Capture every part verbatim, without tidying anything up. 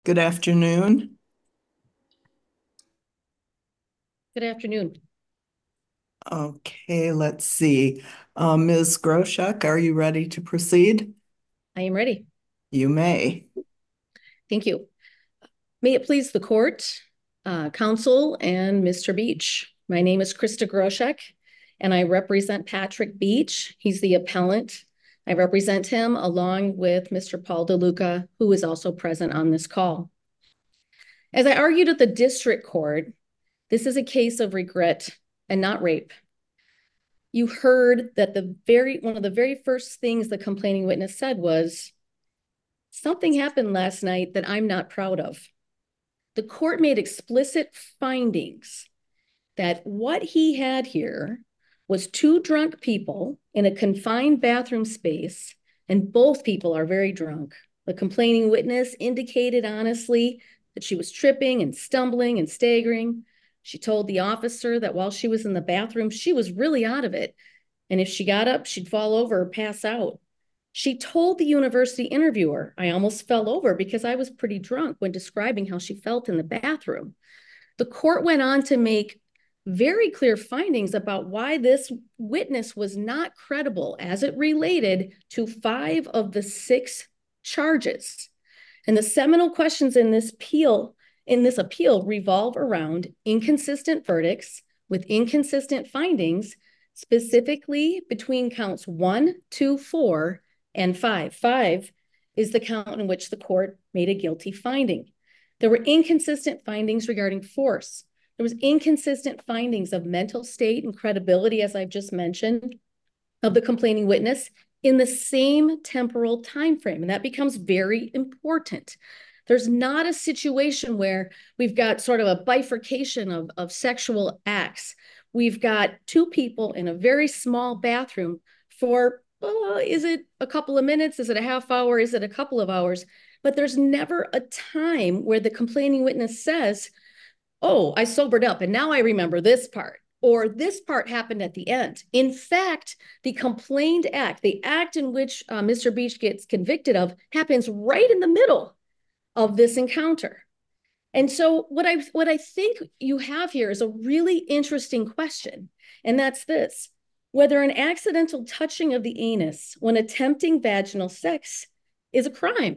Good afternoon. Good afternoon. Okay, let's see. Uh, Miz Groshek, are you ready to proceed? I am ready. You may. Thank you. May it please the court, uh, counsel, and Mister Beach. My name is Krista Groshek, and I represent Patrick Beach. He's the appellant. I represent him along with Mister Paul DeLuca, who is also present on this call. As I argued at the district court, this is a case of regret and not rape. You heard that the very one of the very first things the complaining witness said was, "Something happened last night that I'm not proud of." The court made explicit findings that what he had here was two drunk people in a confined bathroom space, and both people are very drunk. The complaining witness indicated honestly that she was tripping and stumbling and staggering. She told the officer that while she was in the bathroom, she was really out of it. And if she got up, she'd fall over or pass out. She told the university interviewer, "I almost fell over because I was pretty drunk," when describing how she felt in the bathroom. The court went on to make very clear findings about why this witness was not credible as it related to five of the six charges. And the seminal questions in this appeal, in this appeal revolve around inconsistent verdicts with inconsistent findings, specifically between counts one, two, four, and five. Five is the count in which the court made a guilty finding. There were inconsistent findings regarding force. There was inconsistent findings of mental state and credibility, as I've just mentioned, of the complaining witness in the same temporal time frame. And that becomes very important. There's not a situation where we've got sort of a bifurcation of, of sexual acts. We've got two people in a very small bathroom for, uh, is it a couple of minutes? Is it a half hour? Is it a couple of hours? But there's never a time where the complaining witness says, "Oh, I sobered up and now I remember this part," or "this part happened at the end." In fact, the complained act, the act in which uh, Mister Beach gets convicted of, happens right in the middle of this encounter. And so what I what I think you have here is a really interesting question, and that's this: whether an accidental touching of the anus when attempting vaginal sex is a crime.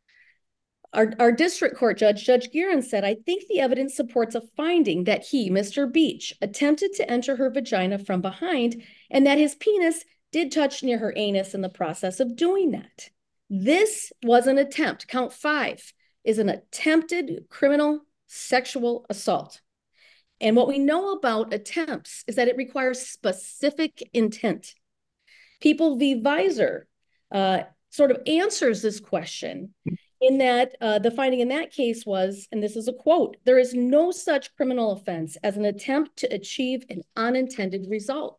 Our, our district court judge, Judge Guerin, said, "I think the evidence supports a finding that he, Mister Beach, attempted to enter her vagina from behind and that his penis did touch near her anus in the process of doing that." This was an attempt. Count five is an attempted criminal sexual assault. And what we know about attempts is that it requires specific intent. People v. Visor uh, sort of answers this question in that uh, the finding in that case was, and this is a quote, "There is no such criminal offense as an attempt to achieve an unintended result."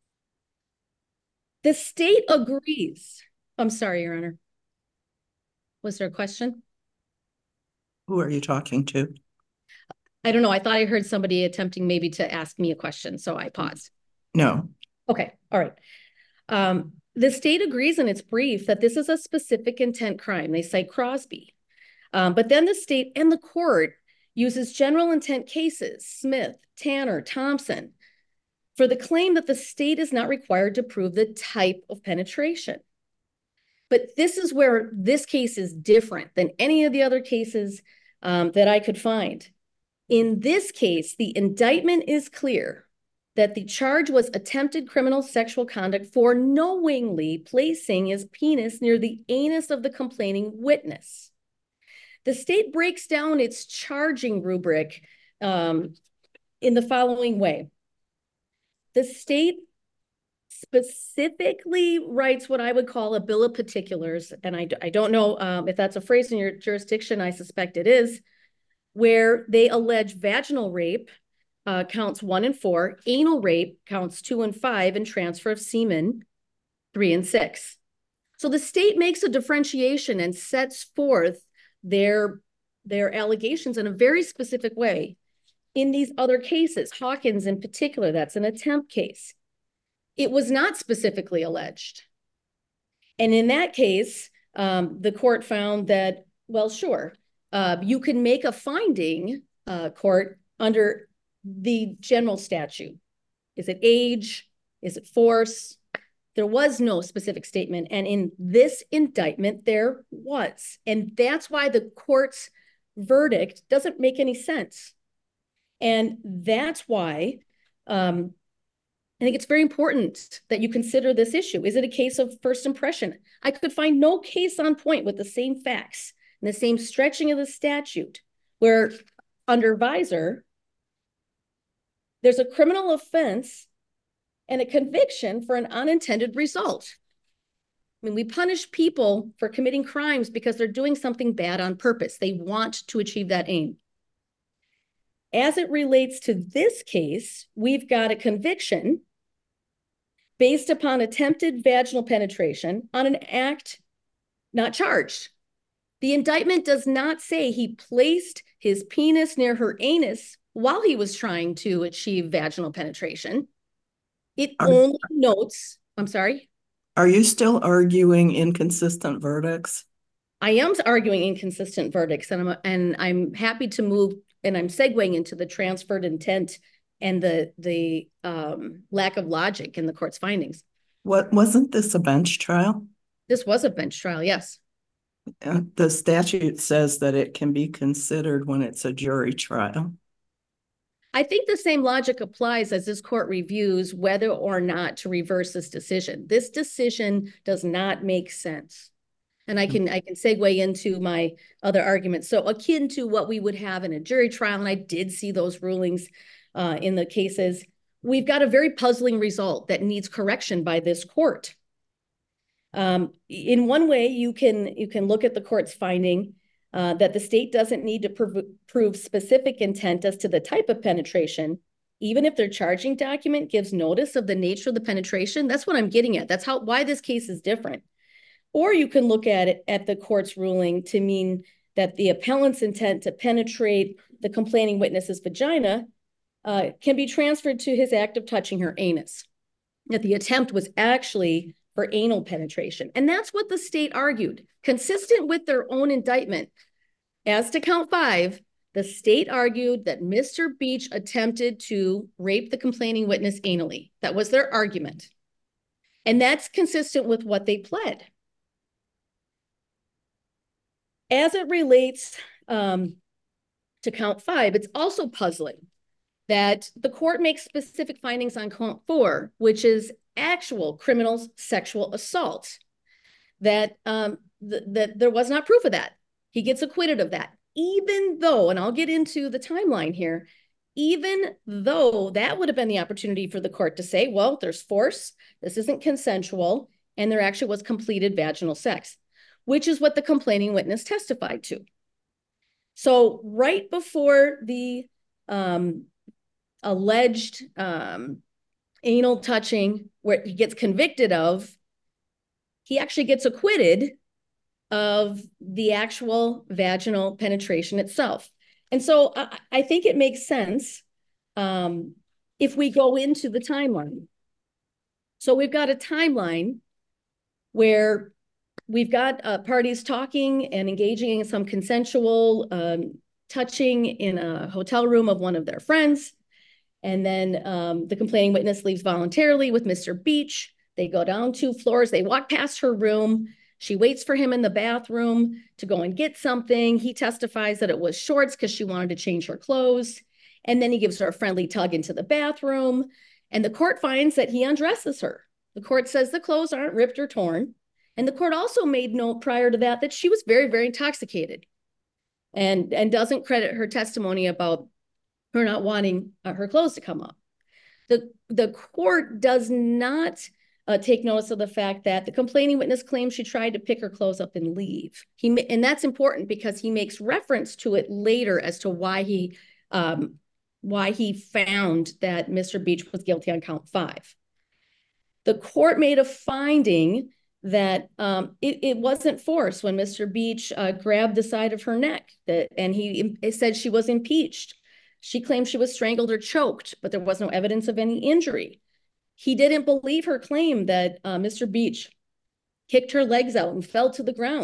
The state agrees. I'm sorry, Your Honor. Was there a question? Who are you talking to? I don't know. I thought I heard somebody attempting maybe to ask me a question, so I paused. No. Okay, all right. Um, the state agrees in its brief that this is a specific intent crime. They cite Crosby. Um, but then the state and the court uses general intent cases, Smith, Tanner, Thompson, for the claim that the state is not required to prove the type of penetration. But this is where this case is different than any of the other cases um, that I could find. In this case, the indictment is clear that the charge was attempted criminal sexual conduct for knowingly placing his penis near the anus of the complaining witness. The state breaks down its charging rubric um, in the following way. The state specifically writes what I would call a bill of particulars, and I, I don't know um, if that's a phrase in your jurisdiction. I suspect it is, where they allege vaginal rape, uh, counts one and four, anal rape, counts two and five, and transfer of semen, three and six. So the state makes a differentiation and sets forth their, their allegations in a very specific way. In these other cases, Hawkins in particular, that's an attempt case, it was not specifically alleged. And in that case, um, the court found that, well, sure, uh, you can make a finding, uh, court, under the general statute. Is it age? Is it force? There was no specific statement. And in this indictment, there was. And that's why the court's verdict doesn't make any sense. And that's why um, I think it's very important that you consider this issue. Is it a case of first impression? I could find no case on point with the same facts and the same stretching of the statute where under Visor, there's a criminal offense and a conviction for an unintended result. I mean, we punish people for committing crimes because they're doing something bad on purpose. They want to achieve that aim. As it relates to this case, we've got a conviction based upon attempted vaginal penetration on an act not charged. The indictment does not say he placed his penis near her anus while he was trying to achieve vaginal penetration. It Are, only notes, I'm sorry? are you still arguing inconsistent verdicts? I am arguing inconsistent verdicts, and I'm, and I'm happy to move, and I'm segueing into the transferred intent and the, the um, lack of logic in the court's findings. What, wasn't this a bench trial? This was a bench trial, yes. Uh, the statute says that it can be considered when it's a jury trial. I think the same logic applies as this court reviews whether or not to reverse this decision. This decision does not make sense. And I can I can segue into my other arguments. So akin to what we would have in a jury trial, and I did see those rulings uh, in the cases, we've got a very puzzling result that needs correction by this court. Um, in one way, you can you can look at the court's finding uh, that the state doesn't need to prov prove specific intent as to the type of penetration, even if their charging document gives notice of the nature of the penetration. That's what I'm getting at. That's how why this case is different. Or you can look at it at the court's ruling to mean that the appellant's intent to penetrate the complaining witness's vagina uh, can be transferred to his act of touching her anus. That the attempt was actually for anal penetration. And that's what the state argued. Consistent with their own indictment. As to count five, the state argued that Mister Beach attempted to rape the complaining witness anally. That was their argument. And that's consistent with what they pled. As it relates um, to count five, it's also puzzling that the court makes specific findings on count four, which is actual criminal sexual assault, that, um, th that there was not proof of that. He gets acquitted of that, even though, and I'll get into the timeline here, even though that would have been the opportunity for the court to say, well, there's force, this isn't consensual, and there actually was completed vaginal sex, which is what the complaining witness testified to. So right before the um, alleged um, anal touching, where he gets convicted of, he actually gets acquitted of the actual vaginal penetration itself. And so I, I think it makes sense um, if we go into the timeline. So we've got a timeline where we've got uh, parties talking and engaging in some consensual um, touching in a hotel room of one of their friends. And then um, the complaining witness leaves voluntarily with Mister Beach. They go down two floors. They walk past her room. She waits for him in the bathroom to go and get something. He testifies that it was shorts because she wanted to change her clothes. And then he gives her a friendly tug into the bathroom. And the court finds that he undresses her. The court says the clothes aren't ripped or torn. And the court also made note prior to that that she was very, very intoxicated and, and doesn't credit her testimony about her not wanting uh, her clothes to come up. The, the court does not uh, take notice of the fact that the complaining witness claims she tried to pick her clothes up and leave. He, and that's important because he makes reference to it later as to why he, um, why he found that Mister Beach was guilty on count five. The court made a finding that um, it, it wasn't force when Mister Beach uh, grabbed the side of her neck, that, and he it said she was impeached. She claimed she was strangled or choked, but there was no evidence of any injury. He didn't believe her claim that uh, Mister Beach kicked her legs out and fell to the ground.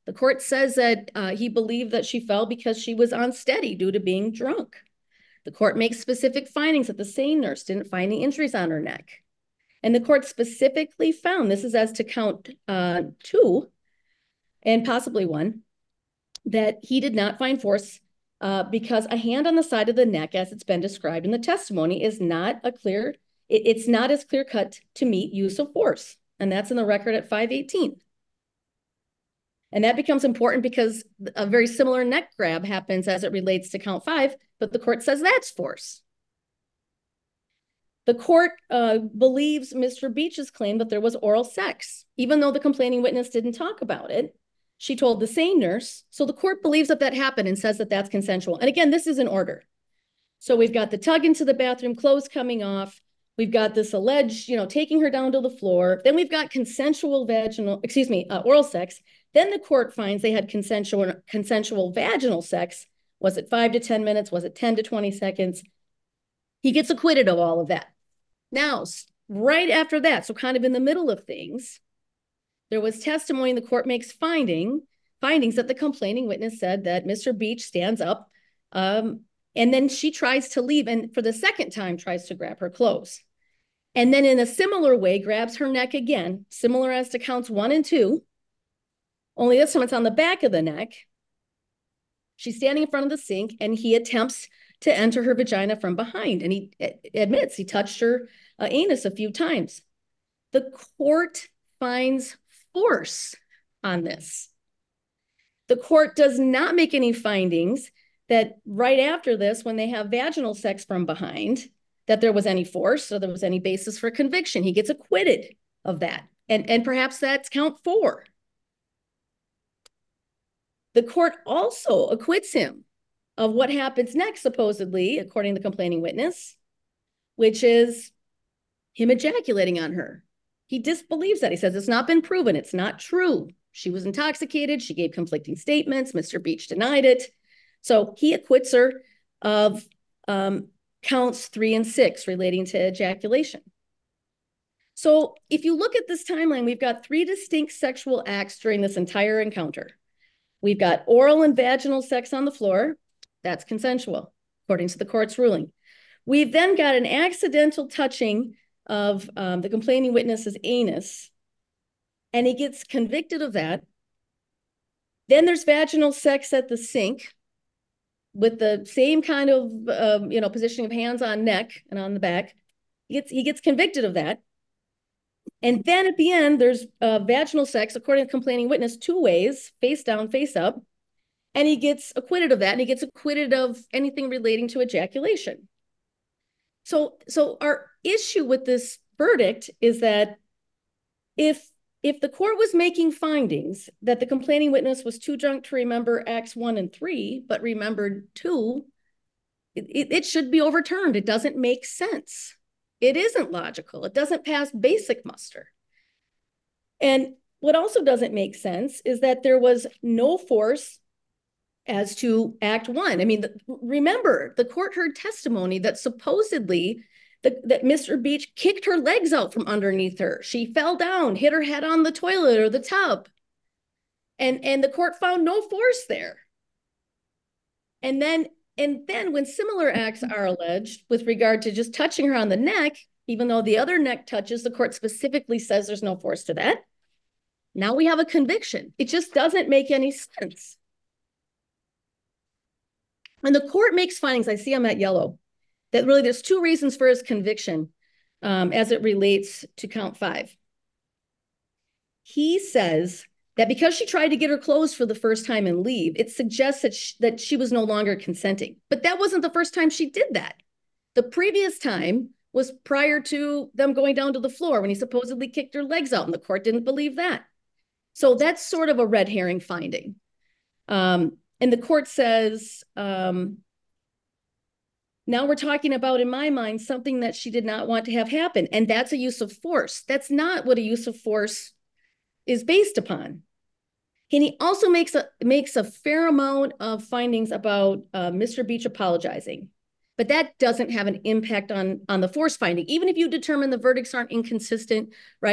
The court says that uh, he believed that she fell because she was unsteady due to being drunk. The court makes specific findings that the SANE nurse didn't find any injuries on her neck. And the court specifically found, this is as to count uh, two and possibly one, that he did not find force uh, because a hand on the side of the neck, as it's been described in the testimony, is not a clear, it, it's not as clear cut to meet use of force. And that's in the record at five eighteen. And that becomes important because a very similar neck grab happens as it relates to count five, but the court says that's force. The court uh, believes Mister Beach's claim that there was oral sex, even though the complaining witness didn't talk about it. She told the SANE nurse. So the court believes that that happened and says that that's consensual. And again, this is in order. So we've got the tug into the bathroom, clothes coming off. We've got this alleged, you know, taking her down to the floor. Then we've got consensual vaginal, excuse me, uh, oral sex. Then the court finds they had consensual, consensual vaginal sex. Was it five to ten minutes? Was it ten to twenty seconds? He gets acquitted of all of that. Now, right after that, so kind of in the middle of things, there was testimony, the court makes finding, findings that the complaining witness said that Mister Beach stands up um, and then she tries to leave and for the second time tries to grab her clothes. And then in a similar way, grabs her neck again, similar as to counts one and two, only this time it's on the back of the neck. She's standing in front of the sink and he attempts to enter her vagina from behind. And he admits he touched her uh, anus a few times. The court finds force on this. The court does not make any findings that right after this, when they have vaginal sex from behind, that there was any force or there was any basis for conviction. He gets acquitted of that. And, and perhaps that's count four. The court also acquits him of what happens next, supposedly, according to the complaining witness, which is him ejaculating on her. He disbelieves that. He says it's not been proven. It's not true. She was intoxicated. She gave conflicting statements. Mister Beach denied it. So he acquits her of um, counts three and six relating to ejaculation. So if you look at this timeline, we've got three distinct sexual acts during this entire encounter. We've got oral and vaginal sex on the floor. That's consensual, according to the court's ruling. We've then got an accidental touching of um, the complaining witness's anus, and he gets convicted of that. Then there's vaginal sex at the sink with the same kind of, um, you know, positioning of hands on neck and on the back. He gets, he gets convicted of that. And then at the end, there's uh, vaginal sex, according to the complaining witness, two ways, face down, face up. And he gets acquitted of that, and he gets acquitted of anything relating to ejaculation. So, so our issue with this verdict is that if, if the court was making findings that the complaining witness was too drunk to remember acts one and three, but remembered two, it, it, it should be overturned. It doesn't make sense. It isn't logical. It doesn't pass basic muster. And what also doesn't make sense is that there was no force as to act one. I mean, the, remember, the court heard testimony that supposedly the, that Mister Beach kicked her legs out from underneath her. She fell down, hit her head on the toilet or the tub. And, and the court found no force there. And then, and then when similar acts are alleged with regard to just touching her on the neck, even though the other neck touches, the court specifically says there's no force to that. Now we have a conviction. It just doesn't make any sense. And the court makes findings, I see I'm at yellow, that really there's two reasons for his conviction um, as it relates to count five. He says that because she tried to get her clothes for the first time and leave, it suggests that she, that she was no longer consenting. But that wasn't the first time she did that. The previous time was prior to them going down to the floor when he supposedly kicked her legs out, and the court didn't believe that. So that's sort of a red herring finding. Um, And the court says, um, now we're talking about, in my mind, something that she did not want to have happen. And that's a use of force. That's not what a use of force is based upon. And he also makes a, makes a fair amount of findings about uh, Mister Beach apologizing. But that doesn't have an impact on, on the force finding. Even if you determine the verdicts aren't inconsistent, right?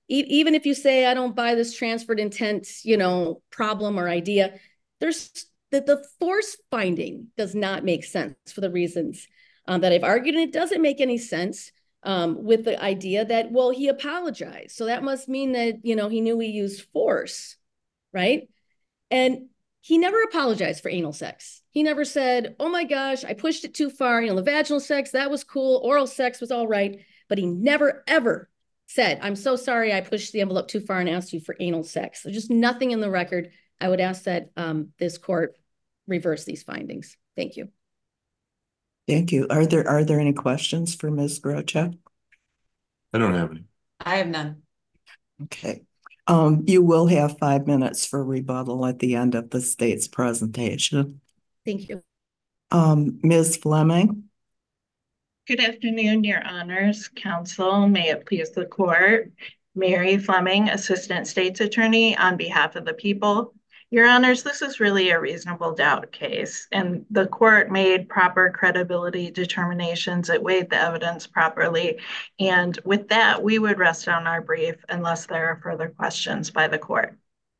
E even if you say, I don't buy this transferred intent, you know, problem or idea, there's that the force finding does not make sense for the reasons um, that I've argued, and it doesn't make any sense um, with the idea that, well, he apologized. So that must mean that, you know, he knew he used force, right? And he never apologized for anal sex. He never said, oh my gosh, I pushed it too far. You know, the vaginal sex, that was cool. Oral sex was all right. But he never, ever said, I'm so sorry I pushed the envelope too far and asked you for anal sex. There's just nothing in the record. I would ask that um, this court reverse these findings. Thank you. Thank you. Are there, are there any questions for Miz Grochek? I don't have any. I have none. Okay. Um, you will have five minutes for rebuttal at the end of the state's presentation. Thank you. Um, Miz Fleming. Good afternoon, Your Honors, Counsel. May it please the court. Mary Fleming, Assistant State's Attorney on behalf of the people. Your Honors, this is really a reasonable doubt case, and the court made proper credibility determinations. It weighed the evidence properly. And with that, we would rest on our brief unless there are further questions by the court.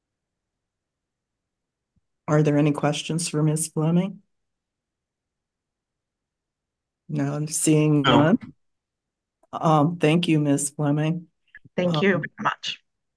Are there any questions for Miz Fleming? No, I'm seeing No. none. Um, thank you, Miz Fleming. Thank Um, you very much.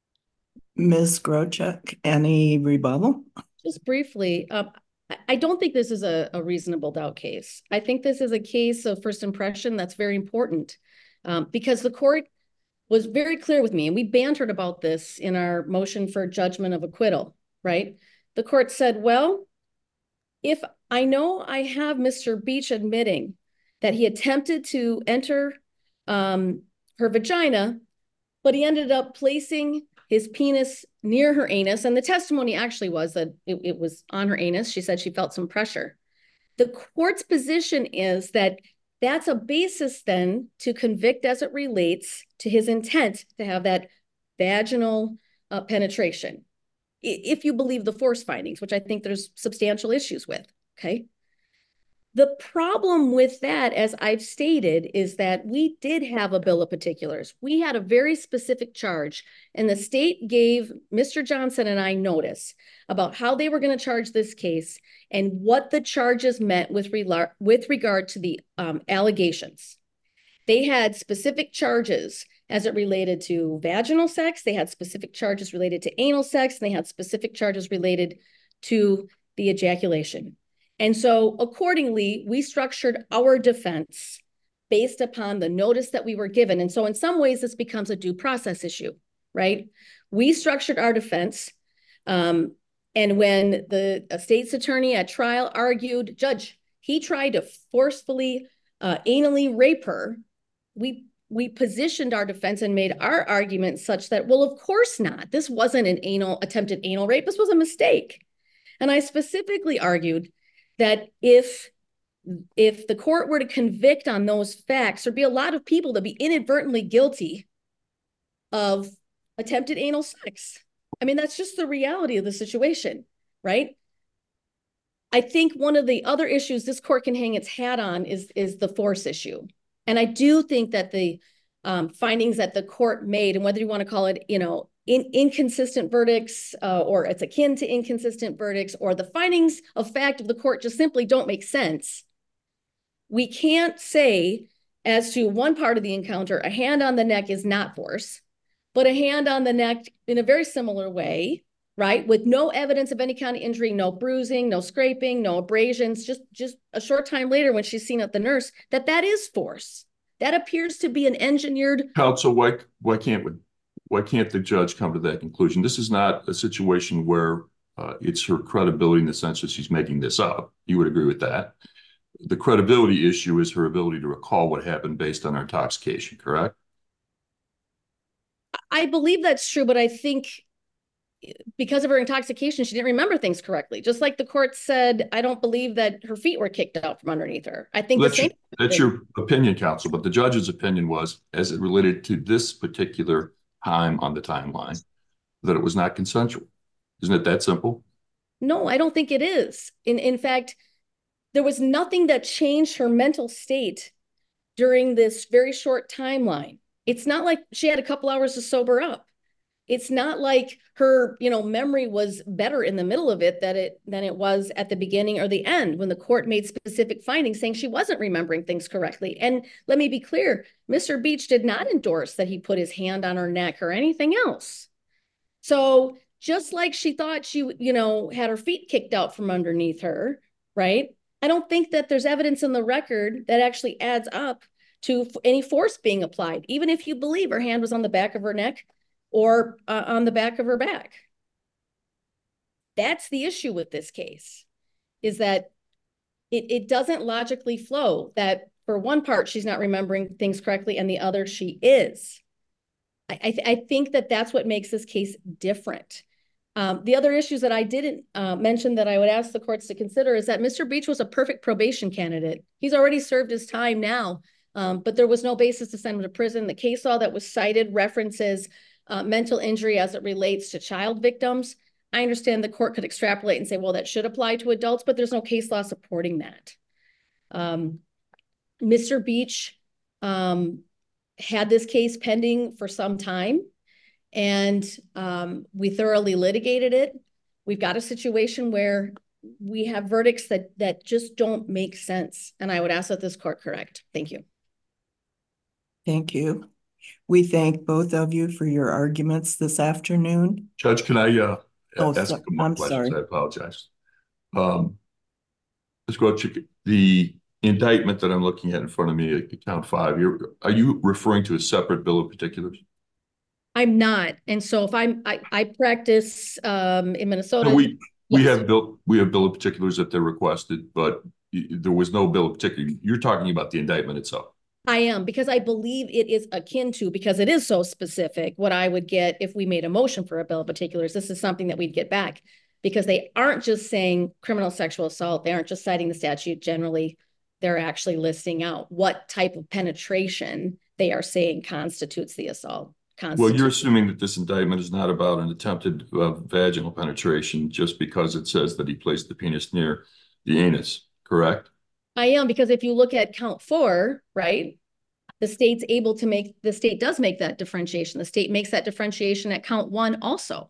Miz Grochek, any rebuttal? Just briefly, um, I don't think this is a, a reasonable doubt case. I think this is a case of first impression that's very important um, because the court was very clear with me, and we bantered about this in our motion for judgment of acquittal, right? The court said, well, if I know I have Mister Beach admitting that he attempted to enter um, her vagina, but he ended up placing his penis near her anus. And the testimony actually was that it, it was on her anus. She said she felt some pressure. The court's position is that that's a basis then to convict as it relates to his intent to have that vaginal uh, penetration. If you believe the force findings, which I think there's substantial issues with, okay? The problem with that, as I've stated, is that we did have a bill of particulars. We had a very specific charge, and the state gave Mister Johnson and I notice about how they were going to charge this case and what the charges meant with, re- with regard to the um, allegations. They had specific charges as it related to vaginal sex. They had specific charges related to anal sex, and they had specific charges related to the ejaculation. And so accordingly, we structured our defense based upon the notice that we were given. And so in some ways, this becomes a due process issue, right? We structured our defense. Um, and when the state's attorney at trial argued, Judge, he tried to forcefully, uh, anally rape her, we we positioned our defense and made our argument such that, well, of course not. This wasn't an anal, attempted anal rape. This was a mistake. And I specifically argued that if, if the court were to convict on those facts, there'd be a lot of people that be inadvertently guilty of attempted anal sex. I mean, that's just the reality of the situation, right? I think one of the other issues this court can hang its hat on is, is the force issue. And I do think that the um, findings that the court made, and whether you want to call it, you know, in inconsistent verdicts uh, or it's akin to inconsistent verdicts, or the findings of fact of the court just simply don't make sense. We can't say as to one part of the encounter, a hand on the neck is not force, but a hand on the neck in a very similar way, right? With no evidence of any kind of injury, no bruising, no scraping, no abrasions, just, just a short time later when she's seen at the nurse, that that is force. That appears to be an engineered. Counsel, why, why can't we? Why can't the judge come to that conclusion? This is not a situation where uh, it's her credibility in the sense that she's making this up. You would agree with that. The credibility issue is her ability to recall what happened based on her intoxication, correct? I believe that's true, but I think because of her intoxication, she didn't remember things correctly. Just like the court said, I don't believe that her feet were kicked out from underneath her. I think Well, the that's, same. your, that's your opinion, counsel, but the judge's opinion was, as it related to this particular time on the timeline, that it was not consensual. Isn't it that simple? No, I don't think it is. In, in fact, there was nothing that changed her mental state during this very short timeline. It's not like she had a couple hours to sober up. It's not like her, you know, memory was better in the middle of it that it than it was at the beginning or the end when the court made specific findings saying she wasn't remembering things correctly. And let me be clear, Mister Beach did not endorse that he put his hand on her neck or anything else. So just like she thought she, you know, had her feet kicked out from underneath her, right? I don't think that there's evidence in the record that actually adds up to any force being applied, even if you believe her hand was on the back of her neck or uh, on the back of her back. That's the issue with this case, is that it, it doesn't logically flow that for one part, she's not remembering things correctly, and the other she is. I, I, th I think that that's what makes this case different. Um, the other issues that I didn't uh, mention that I would ask the courts to consider is that Mister Beach was a perfect probation candidate. He's already served his time now, um, but there was no basis to send him to prison. The case law that was cited references uh, mental injury as it relates to child victims. I understand the court could extrapolate and say, well, that should apply to adults, but there's no case law supporting that. Um, Mister Beach um, had this case pending for some time, and um, we thoroughly litigated it. We've got a situation where we have verdicts that, that just don't make sense, and I would ask that this court correct. Thank you. Thank you. We thank both of you for your arguments this afternoon. Judge, can I uh, Oh, ask so, a couple more I'm questions? sorry. I apologize. Um, Miz Grochek, the indictment that I'm looking at in front of me, count five, you're, are you referring to a separate bill of particulars? I'm not, and so if I'm, I, I practice um, in Minnesota. So we we yes. have bill we have bill of particulars that they're requested, but there was no bill of particulars. You're talking about the indictment itself. I am, because I believe it is akin to, because it is so specific, what I would get if we made a motion for a bill of particulars. This is something that we'd get back, because they aren't just saying criminal sexual assault. They aren't just citing the statute generally. They're actually listing out what type of penetration they are saying constitutes the assault. Well, you're assuming that this indictment is not about an attempted uh, vaginal penetration just because it says that he placed the penis near the anus, correct? I am, because if you look at count four, right, the state's able to make, the state does make that differentiation. The state makes that differentiation at count one also.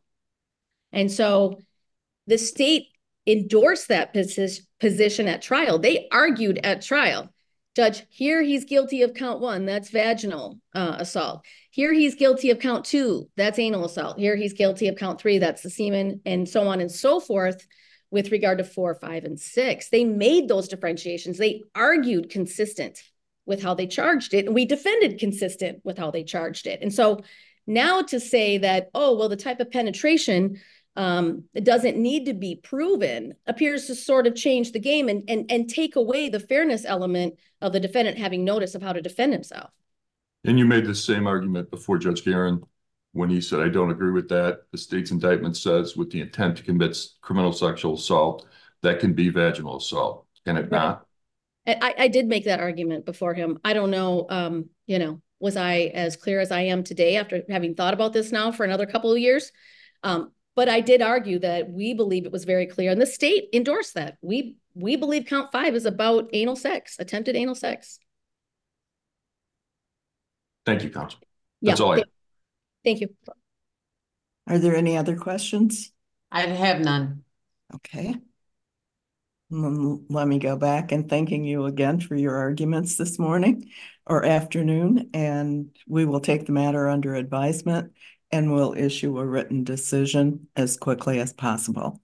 And so the state endorsed that position at trial. They argued at trial. Judge, here he's guilty of count one, that's vaginal uh, assault. Here he's guilty of count two, that's anal assault. Here he's guilty of count three, that's the semen, and so on and so forth with regard to four, five, and six. They made those differentiations. They argued consistent with how they charged it, and we defended consistent with how they charged it. And so now to say that, oh, well, the type of penetration Um, it doesn't need to be proven appears to sort of change the game and, and, and take away the fairness element of the defendant having notice of how to defend himself. And you made the same argument before Judge Guerin when he said, I don't agree with that. The state's indictment says with the intent to commit criminal sexual assault, that can be vaginal assault. Can it Right. not? I, I did make that argument before him. I don't know, um, you know, was I as clear as I am today after having thought about this now for another couple of years? Um, But I did argue that we believe it was very clear, and the state endorsed that. We we believe count five is about anal sex, attempted anal sex. Thank you, counsel. That's yeah, all I have. Thank you. Are there any other questions? I have none. Okay. Let me go back and thanking you again for your arguments this morning or afternoon, and we will take the matter under advisement and we'll issue a written decision as quickly as possible.